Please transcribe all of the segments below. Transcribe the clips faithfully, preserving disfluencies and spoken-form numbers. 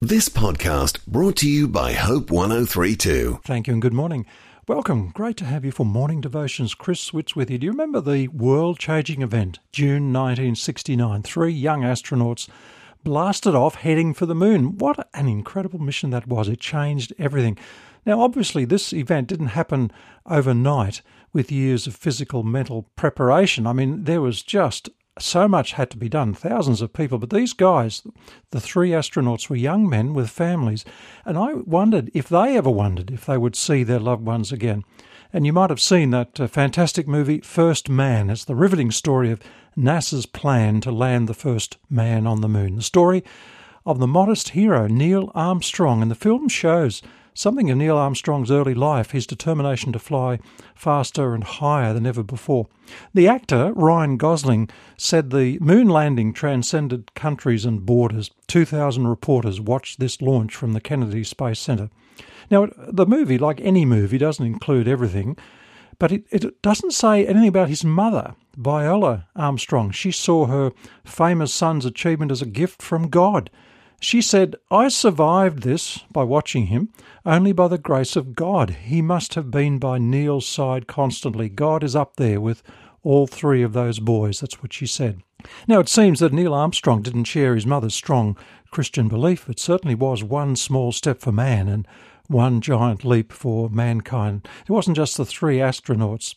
This podcast brought to you by Hope one oh three two. Thank you and good morning. Welcome. Great to have you for Morning Devotions. Chris Switz with you. Do you remember the world-changing event, June nineteen sixty-nine? Three young astronauts blasted off heading for the moon. What an incredible mission that was. It changed everything. Now, obviously, this event didn't happen overnight with years of physical, mental preparation. I mean, there was just so much had to be done, thousands of people. But these guys, the three astronauts, were young men with families. And I wondered if they ever wondered if they would see their loved ones again. And you might have seen that uh, fantastic movie, First Man. It's the riveting story of NASA's plan to land the first man on the moon. The story of the modest hero, Neil Armstrong. And the film shows something of Neil Armstrong's early life, his determination to fly faster and higher than ever before. The actor, Ryan Gosling, said the moon landing transcended countries and borders. two thousand reporters watched this launch from the Kennedy Space Center. Now, the movie, like any movie, doesn't include everything, but it, it doesn't say anything about his mother, Viola Armstrong. She saw her famous son's achievement as a gift from God. She said, "I survived this by watching him, only by the grace of God. He must have been by Neil's side constantly. God is up there with all three of those boys." That's what she said. Now, it seems that Neil Armstrong didn't share his mother's strong Christian belief. It certainly was one small step for man and one giant leap for mankind. It wasn't just the three astronauts.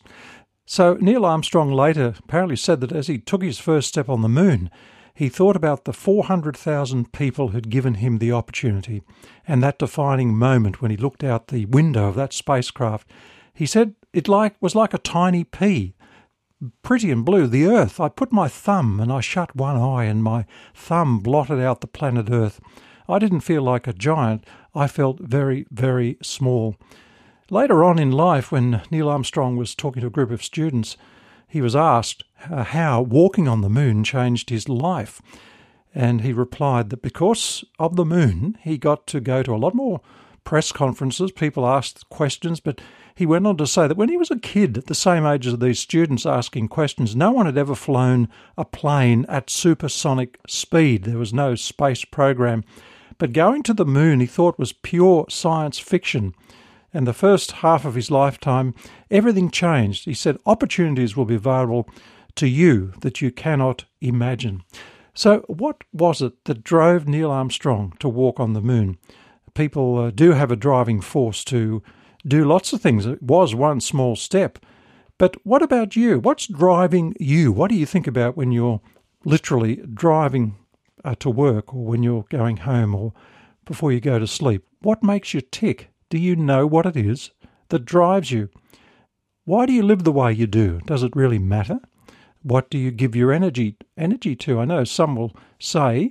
So Neil Armstrong later apparently said that as he took his first step on the moon, he thought about the four hundred thousand people who'd given him the opportunity and that defining moment when he looked out the window of that spacecraft. He said it like was like a tiny pea, pretty and blue, the Earth. I put my thumb and I shut one eye and my thumb blotted out the planet Earth. I didn't feel like a giant. I felt very, very small. Later on in life, when Neil Armstrong was talking to a group of students, he was asked uh, how walking on the moon changed his life. And he replied that because of the moon, he got to go to a lot more press conferences. People asked questions, but he went on to say that when he was a kid, at the same age as these students asking questions, no one had ever flown a plane at supersonic speed. There was no space program. But going to the moon, he thought, was pure science fiction. And the first half of his lifetime, everything changed. He said, opportunities will be available to you that you cannot imagine. So what was it that drove Neil Armstrong to walk on the moon? People uh, do have a driving force to do lots of things. It was one small step. But what about you? What's driving you? What do you think about when you're literally driving uh, to work, or when you're going home, or before you go to sleep? What makes you tick? Do you know what it is that drives you? Why do you live the way you do? Does it really matter? What do you give your energy energy to? I know some will say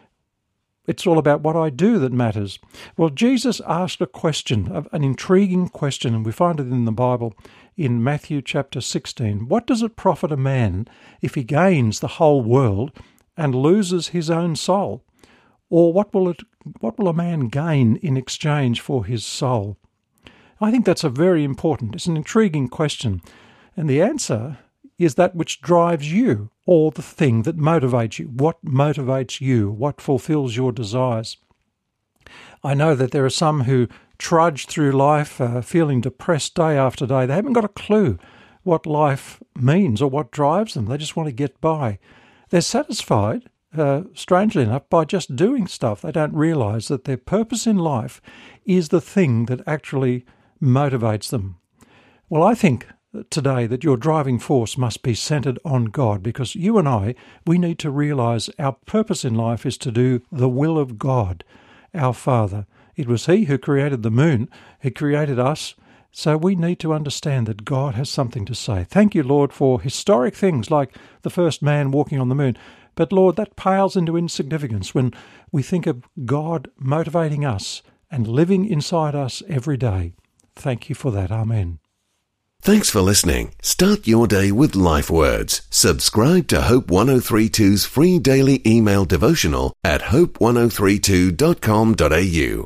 it's all about what I do that matters. Well, Jesus asked a question, an intriguing question, and we find it in the Bible in Matthew chapter sixteen. What does it profit a man if he gains the whole world and loses his own soul? Or what will it? What will a man gain in exchange for his soul? I think that's a very important, it's an intriguing question. And the answer is that which drives you, or the thing that motivates you. What motivates you? What fulfills your desires? I know that there are some who trudge through life uh, feeling depressed day after day. They haven't got a clue what life means or what drives them. They just want to get by. They're satisfied, Uh, strangely enough, by just doing stuff. They don't realise that their purpose in life is the thing that actually motivates them. Well, I think today that your driving force must be centred on God, because you and I, we need to realise our purpose in life is to do the will of God, our Father. It was He who created the moon. He created us. So we need to understand that God has something to say. Thank you, Lord, for historic things like the first man walking on the moon. But Lord, that pales into insignificance when we think of God motivating us and living inside us every day. Thank you for that. Amen. Thanks for listening. Start your day with Life Words. Subscribe to Hope one oh three two's free daily email devotional at hope one oh three two dot com dot a u.